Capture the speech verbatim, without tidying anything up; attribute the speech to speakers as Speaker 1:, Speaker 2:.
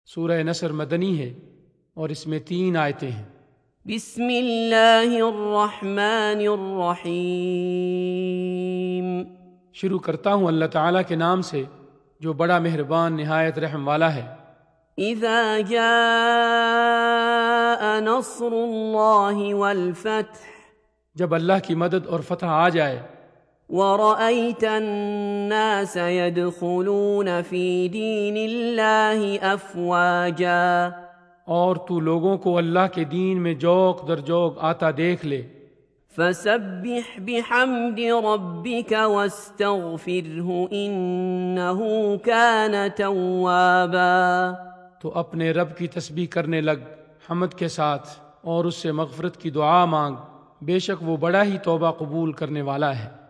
Speaker 1: सूरह नसर मदनी है और इसमें तीन आयतें हैं।
Speaker 2: बिस्मिल्लाहिर्रहमानिर्रहीम।
Speaker 1: शुरू करता हूँ अल्लाह ताला के नाम से जो बड़ा मेहरबान निहायत रहम वाला है।
Speaker 2: इज़ा जाअ नस्रुल्लाहि वल फथ,
Speaker 1: जब अल्लाह की मदद और फतह आ जाए।
Speaker 2: वरअयत अन्नास यदखुलून फी दीनिल्लाहि अफ़वाजा,
Speaker 1: और तू लोगों को अल्लाह के दीन में जौक दर जौक आता देख ले।
Speaker 2: फसब्बिह बिहम्दि रब्बिक वस्तगफिरहु इन्नहु कान तव्वाबा,
Speaker 1: तो अपने रब की तस्बीह करने लग हम्द के साथ और उससे मग़फ़िरत की दुआ मांग, बेशक वो बड़ा ही तौबा कबूल करने वाला है।